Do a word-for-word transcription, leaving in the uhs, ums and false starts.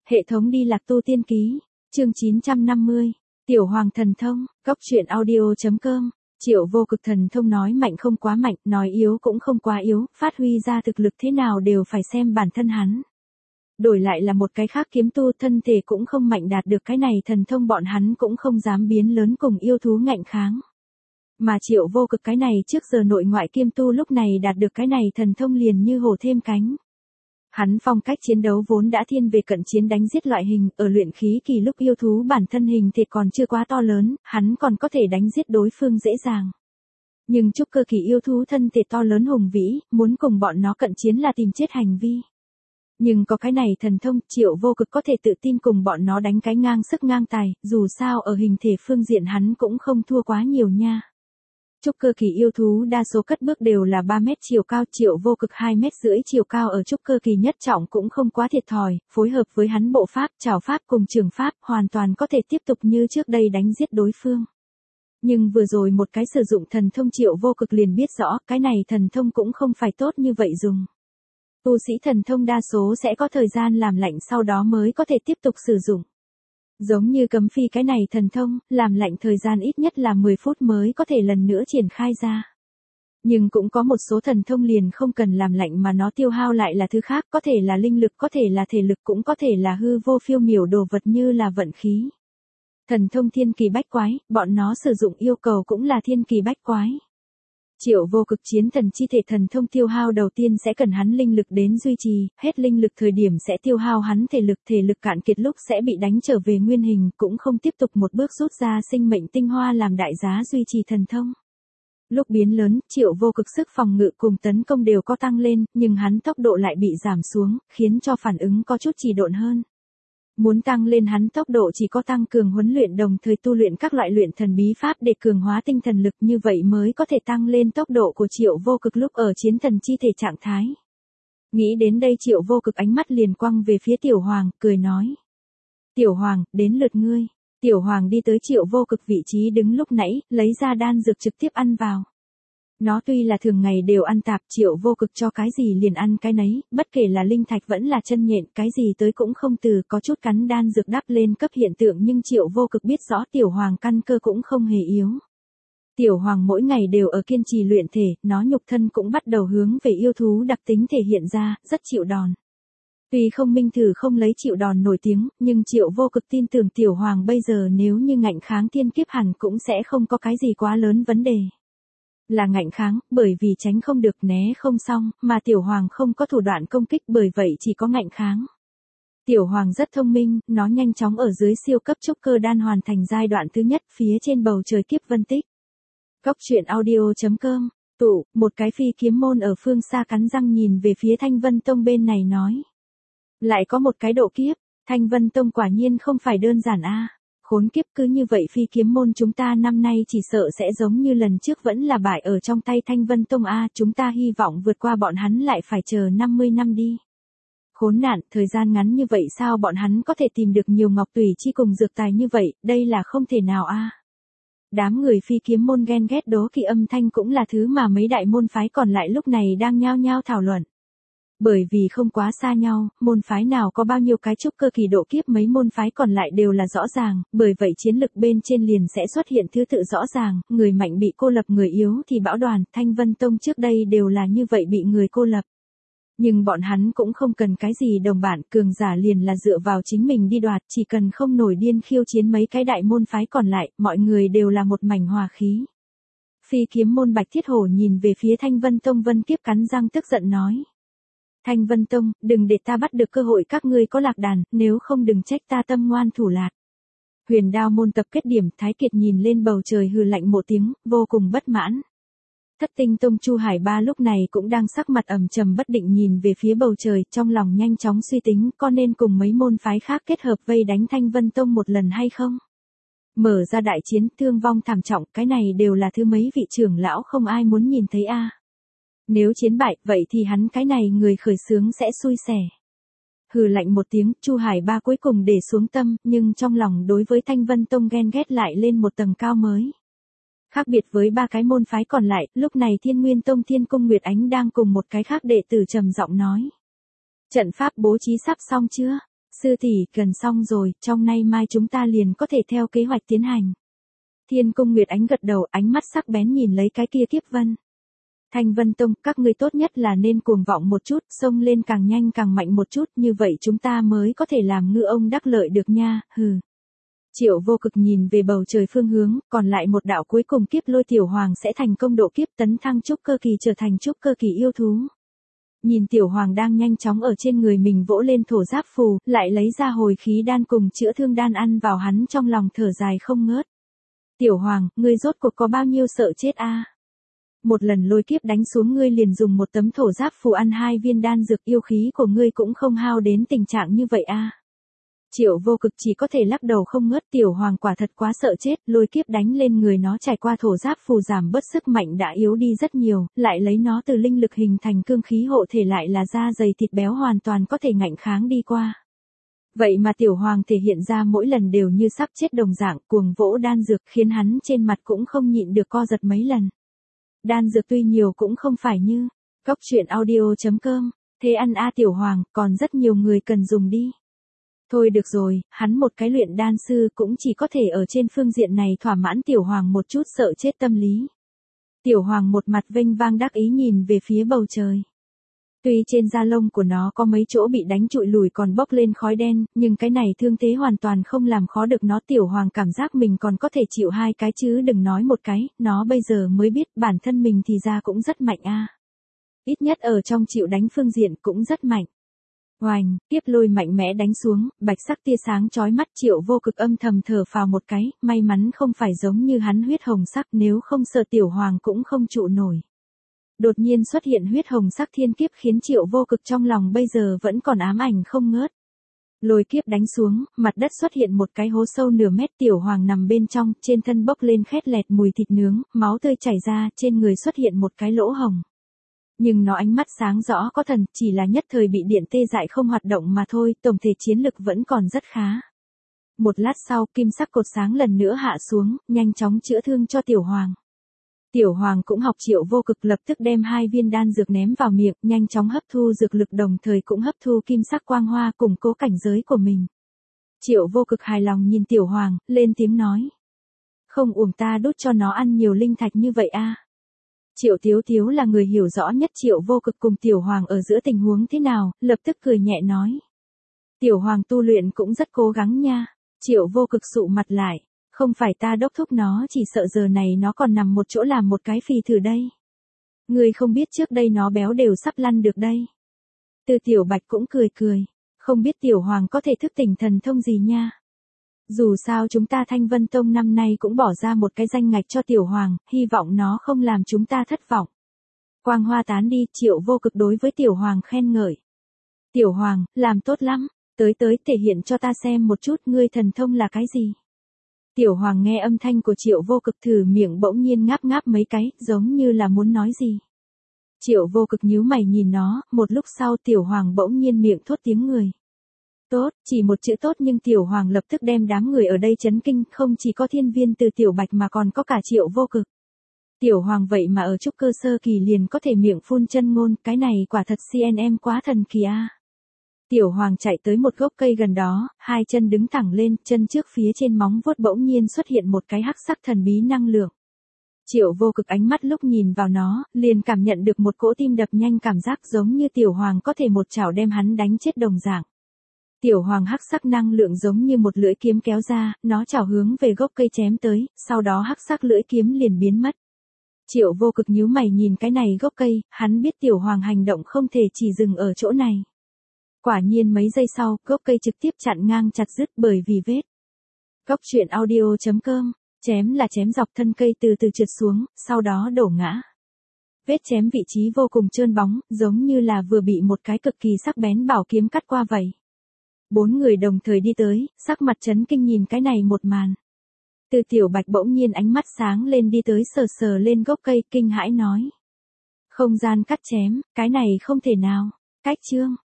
Hệ thống đi lạc tu tiên ký, chương chín trăm năm mươi, Tiểu Hoàng thần thông, góc truyện audio.com. Triệu Vô Cực thần thông nói mạnh không quá mạnh, nói yếu cũng không quá yếu, phát huy ra thực lực thế nào đều phải xem bản thân hắn. Đổi lại là một cái khác kiếm tu thân thể cũng không mạnh đạt được cái này thần thông, bọn hắn cũng không dám biến lớn cùng yêu thú ngạnh kháng. Mà Triệu Vô Cực cái này trước giờ nội ngoại kiêm tu lúc này đạt được cái này thần thông liền như hổ thêm cánh. Hắn phong cách chiến đấu vốn đã thiên về cận chiến đánh giết loại hình, ở luyện khí kỳ lúc yêu thú bản thân hình thể còn chưa quá to lớn, hắn còn có thể đánh giết đối phương dễ dàng. Nhưng trúc cơ kỳ yêu thú thân thể to lớn hùng vĩ, muốn cùng bọn nó cận chiến là tìm chết hành vi. Nhưng có cái này thần thông, Triệu Vô Cực có thể tự tin cùng bọn nó đánh cái ngang sức ngang tài, dù sao ở hình thể phương diện hắn cũng không thua quá nhiều nha. Trúc cơ kỳ yêu thú đa số cất bước đều là ba mét chiều cao, Triệu Vô Cực hai mét rưỡi chiều cao ở trúc cơ kỳ nhất trọng cũng không quá thiệt thòi, phối hợp với hắn bộ pháp, trảo pháp cùng trường pháp, hoàn toàn có thể tiếp tục như trước đây đánh giết đối phương. Nhưng vừa rồi một cái sử dụng thần thông Triệu Vô Cực liền biết rõ, cái này thần thông cũng không phải tốt như vậy dùng. Tu sĩ thần thông đa số sẽ có thời gian làm lạnh sau đó mới có thể tiếp tục sử dụng. Giống như cấm phi cái này thần thông, làm lạnh thời gian ít nhất là mười phút mới có thể lần nữa triển khai ra. Nhưng cũng có một số thần thông liền không cần làm lạnh mà nó tiêu hao lại là thứ khác, có thể là linh lực, có thể là thể lực, cũng có thể là hư vô phiêu miểu đồ vật như là vận khí. Thần thông thiên kỳ bách quái, bọn nó sử dụng yêu cầu cũng là thiên kỳ bách quái. Triệu Vô Cực chiến thần chi thể thần thông tiêu hao đầu tiên sẽ cần hắn linh lực đến duy trì, hết linh lực thời điểm sẽ tiêu hao hắn thể lực, thể lực cạn kiệt lúc sẽ bị đánh trở về nguyên hình, cũng không tiếp tục một bước rút ra sinh mệnh tinh hoa làm đại giá duy trì thần thông. Lúc biến lớn, Triệu Vô Cực sức phòng ngự cùng tấn công đều có tăng lên, nhưng hắn tốc độ lại bị giảm xuống, khiến cho phản ứng có chút trì độn hơn. Muốn tăng lên hắn tốc độ chỉ có tăng cường huấn luyện đồng thời tu luyện các loại luyện thần bí pháp để cường hóa tinh thần lực, như vậy mới có thể tăng lên tốc độ của Triệu Vô Cực lúc ở chiến thần chi thể trạng thái. Nghĩ đến đây Triệu Vô Cực ánh mắt liền quăng về phía Tiểu Hoàng, cười nói. Tiểu Hoàng, đến lượt ngươi. Tiểu Hoàng đi tới Triệu Vô Cực vị trí đứng lúc nãy, lấy ra đan dược trực tiếp ăn vào. Nó tuy là thường ngày đều ăn tạp, Triệu Vô Cực cho cái gì liền ăn cái nấy, bất kể là linh thạch vẫn là chân nhện, cái gì tới cũng không từ, có chút cắn đan dược đắp lên cấp hiện tượng, nhưng Triệu Vô Cực biết rõ Tiểu Hoàng căn cơ cũng không hề yếu. Tiểu Hoàng mỗi ngày đều ở kiên trì luyện thể, nó nhục thân cũng bắt đầu hướng về yêu thú đặc tính thể hiện ra, rất chịu đòn. Tuy không minh thử không lấy chịu đòn nổi tiếng, nhưng Triệu Vô Cực tin tưởng Tiểu Hoàng bây giờ nếu như ngạnh kháng thiên kiếp hẳn cũng sẽ không có cái gì quá lớn vấn đề. Là ngạnh kháng, bởi vì tránh không được né không xong, mà Tiểu Hoàng không có thủ đoạn công kích bởi vậy chỉ có ngạnh kháng. Tiểu Hoàng rất thông minh, nó nhanh chóng ở dưới siêu cấp trúc cơ đan hoàn thành giai đoạn thứ nhất phía trên bầu trời kiếp vân tích. Góc truyện audio.com, tụ, một cái phi kiếm môn ở phương xa cắn răng nhìn về phía Thanh Vân Tông bên này nói. Lại có một cái độ kiếp, Thanh Vân Tông quả nhiên không phải đơn giản a. Khốn kiếp, cứ như vậy phi kiếm môn chúng ta năm nay chỉ sợ sẽ giống như lần trước vẫn là bại ở trong tay Thanh Vân Tông a, chúng ta hy vọng vượt qua bọn hắn lại phải chờ năm mươi năm đi. Khốn nạn, thời gian ngắn như vậy sao bọn hắn có thể tìm được nhiều ngọc tùy chi cùng dược tài như vậy, đây là không thể nào a. Đám người phi kiếm môn ghen ghét đố kỵ âm thanh cũng là thứ mà mấy đại môn phái còn lại lúc này đang nhao nhao thảo luận. Bởi vì không quá xa nhau, môn phái nào có bao nhiêu cái trúc cơ kỳ độ kiếp mấy môn phái còn lại đều là rõ ràng, bởi vậy chiến lực bên trên liền sẽ xuất hiện thứ tự rõ ràng, người mạnh bị cô lập người yếu thì bão đoàn, Thanh Vân Tông trước đây đều là như vậy bị người cô lập. Nhưng bọn hắn cũng không cần cái gì đồng bản, cường giả liền là dựa vào chính mình đi đoạt, chỉ cần không nổi điên khiêu chiến mấy cái đại môn phái còn lại, mọi người đều là một mảnh hòa khí. Phi kiếm môn Bạch Thiết Hổ nhìn về phía Thanh Vân Tông Vân Kiếp cắn răng tức giận nói. Thanh Vân Tông, đừng để ta bắt được cơ hội các ngươi có lạc đàn, nếu không đừng trách ta tâm ngoan thủ lạt. Huyền Đao môn tập kết điểm, Thái Kiệt nhìn lên bầu trời hừ lạnh một tiếng, vô cùng bất mãn. Thất Tinh Tông Chu Hải Ba lúc này cũng đang sắc mặt ẩm trầm bất định nhìn về phía bầu trời, trong lòng nhanh chóng suy tính có nên cùng mấy môn phái khác kết hợp vây đánh Thanh Vân Tông một lần hay không. Mở ra đại chiến, thương vong thảm trọng, cái này đều là thứ mấy vị trưởng lão không ai muốn nhìn thấy a. Nếu chiến bại, vậy thì hắn cái này người khởi xướng sẽ xui xẻ. Hừ lạnh một tiếng, Chu Hải Ba cuối cùng để xuống tâm, nhưng trong lòng đối với Thanh Vân Tông ghen ghét lại lên một tầng cao mới. Khác biệt với ba cái môn phái còn lại, lúc này Thiên Nguyên Tông Thiên Cung Nguyệt Ánh đang cùng một cái khác đệ tử trầm giọng nói. Trận pháp bố trí sắp xong chưa? Sư tỷ, gần xong rồi, trong nay mai chúng ta liền có thể theo kế hoạch tiến hành. Thiên Cung Nguyệt Ánh gật đầu, ánh mắt sắc bén nhìn lấy cái kia Kiếp Vân. Thanh Vân Tông, các ngươi tốt nhất là nên cuồng vọng một chút, xông lên càng nhanh càng mạnh một chút, như vậy chúng ta mới có thể làm ngư ông đắc lợi được nha, hừ. Triệu Vô Cực nhìn về bầu trời phương hướng, còn lại một đạo cuối cùng Kiếp Lôi Tiểu Hoàng sẽ thành công độ kiếp tấn thăng trúc cơ kỳ trở thành trúc cơ kỳ yêu thú. Nhìn Tiểu Hoàng đang nhanh chóng ở trên người mình vỗ lên thổ giáp phù, lại lấy ra hồi khí đan cùng chữa thương đan ăn vào hắn trong lòng thở dài không ngớt. Tiểu Hoàng, ngươi rốt cuộc có bao nhiêu sợ chết a? Một lần lôi kiếp đánh xuống ngươi liền dùng một tấm thổ giáp phù ăn hai viên đan dược, yêu khí của ngươi cũng không hao đến tình trạng như vậy a. Triệu Vô Cực chỉ có thể lắc đầu không ngớt, Tiểu Hoàng quả thật quá sợ chết, lôi kiếp đánh lên người nó trải qua thổ giáp phù giảm bớt sức mạnh đã yếu đi rất nhiều, lại lấy nó từ linh lực hình thành cương khí hộ thể lại là da dày thịt béo hoàn toàn có thể ngạnh kháng đi qua. Vậy mà Tiểu Hoàng thể hiện ra mỗi lần đều như sắp chết đồng dạng, cuồng vỗ đan dược khiến hắn trên mặt cũng không nhịn được co giật mấy lần. Đan dược tuy nhiều cũng không phải như Cốc Truyện Audio chấm com, thế ăn a Tiểu Hoàng, còn rất nhiều người cần dùng đi. Thôi được rồi, hắn một cái luyện đan sư cũng chỉ có thể ở trên phương diện này thỏa mãn Tiểu Hoàng một chút sợ chết tâm lý. Tiểu Hoàng một mặt vênh vang đắc ý nhìn về phía bầu trời. Tuy trên da lông của nó có mấy chỗ bị đánh trụi lùi còn bốc lên khói đen, nhưng cái này thương thế hoàn toàn không làm khó được nó. Tiểu Hoàng cảm giác mình còn có thể chịu hai cái chứ đừng nói một cái, nó bây giờ mới biết bản thân mình thì ra cũng rất mạnh a. Ít nhất ở trong chịu đánh phương diện cũng rất mạnh. Oành, Kiếp Lôi mạnh mẽ đánh xuống, bạch sắc tia sáng chói mắt, Triệu Vô Cực âm thầm thở phào một cái, may mắn không phải giống như hắn huyết hồng sắc, nếu không sợ Tiểu Hoàng cũng không trụ nổi. Đột nhiên xuất hiện huyết hồng sắc thiên kiếp khiến Triệu Vô Cực trong lòng bây giờ vẫn còn ám ảnh không ngớt. Lôi kiếp đánh xuống, mặt đất xuất hiện một cái hố sâu nửa mét, Tiểu Hoàng nằm bên trong, trên thân bốc lên khét lẹt mùi thịt nướng, máu tươi chảy ra, trên người xuất hiện một cái lỗ hồng. Nhưng nó ánh mắt sáng rõ có thần, chỉ là nhất thời bị điện tê dại không hoạt động mà thôi, tổng thể chiến lực vẫn còn rất khá. Một lát sau, kim sắc cột sáng lần nữa hạ xuống, nhanh chóng chữa thương cho Tiểu Hoàng. Tiểu Hoàng cũng học Triệu Vô Cực, lập tức đem hai viên đan dược ném vào miệng, nhanh chóng hấp thu dược lực đồng thời cũng hấp thu kim sắc quang hoa củng cố cảnh giới của mình. Triệu Vô Cực hài lòng nhìn Tiểu Hoàng, lên tiếng nói. Không uổng ta đút cho nó ăn nhiều linh thạch như vậy a. Triệu Tiếu Tiếu là người hiểu rõ nhất Triệu Vô Cực cùng Tiểu Hoàng ở giữa tình huống thế nào, lập tức cười nhẹ nói. Tiểu Hoàng tu luyện cũng rất cố gắng nha. Triệu Vô Cực sụ mặt lại. Không phải ta đốc thúc nó, chỉ sợ giờ này nó còn nằm một chỗ làm một cái phì thử đây. Người không biết trước đây nó béo đều sắp lăn được đây. Từ Tiểu Bạch cũng cười cười. Không biết Tiểu Hoàng có thể thức tỉnh thần thông gì nha. Dù sao chúng ta Thanh Vân Tông năm nay cũng bỏ ra một cái danh ngạch cho Tiểu Hoàng, hy vọng nó không làm chúng ta thất vọng. Quang hoa tán đi, Triệu Vô Cực đối với Tiểu Hoàng khen ngợi. Tiểu Hoàng, làm tốt lắm, tới tới thể hiện cho ta xem một chút ngươi thần thông là cái gì. Tiểu Hoàng nghe âm thanh của Triệu Vô Cực thử miệng bỗng nhiên ngáp ngáp mấy cái, giống như là muốn nói gì. Triệu Vô Cực nhíu mày nhìn nó, một lúc sau Tiểu Hoàng bỗng nhiên miệng thốt tiếng người. Tốt, chỉ một chữ tốt nhưng Tiểu Hoàng lập tức đem đám người ở đây chấn kinh, không chỉ có Thiên Viên từ Tiểu Bạch mà còn có cả Triệu Vô Cực. Tiểu Hoàng vậy mà ở trúc cơ sơ kỳ liền có thể miệng phun chân ngôn, cái này quả thật xê en em quá thần kỳ a. Tiểu Hoàng chạy tới một gốc cây gần đó, hai chân đứng thẳng lên, chân trước phía trên móng vuốt bỗng nhiên xuất hiện một cái hắc sắc thần bí năng lượng. Triệu Vô Cực ánh mắt lúc nhìn vào nó, liền cảm nhận được một cỗ tim đập nhanh, cảm giác giống như Tiểu Hoàng có thể một chảo đem hắn đánh chết đồng dạng. Tiểu Hoàng hắc sắc năng lượng giống như một lưỡi kiếm kéo ra, nó chảo hướng về gốc cây chém tới, sau đó hắc sắc lưỡi kiếm liền biến mất. Triệu Vô Cực nhíu mày nhìn cái này gốc cây, hắn biết Tiểu Hoàng hành động không thể chỉ dừng ở chỗ này. Quả nhiên mấy giây sau, gốc cây trực tiếp chặn ngang chặt đứt bởi vì vết. Cốc Truyện Audio chấm com, chém là chém dọc thân cây từ từ trượt xuống, sau đó đổ ngã. Vết chém vị trí vô cùng trơn bóng, giống như là vừa bị một cái cực kỳ sắc bén bảo kiếm cắt qua vậy. Bốn người đồng thời đi tới, sắc mặt chấn kinh nhìn cái này một màn. Từ Tiểu Bạch bỗng nhiên ánh mắt sáng lên đi tới sờ sờ lên gốc cây, kinh hãi nói. Không gian cắt chém, cái này không thể nào. Cách chương.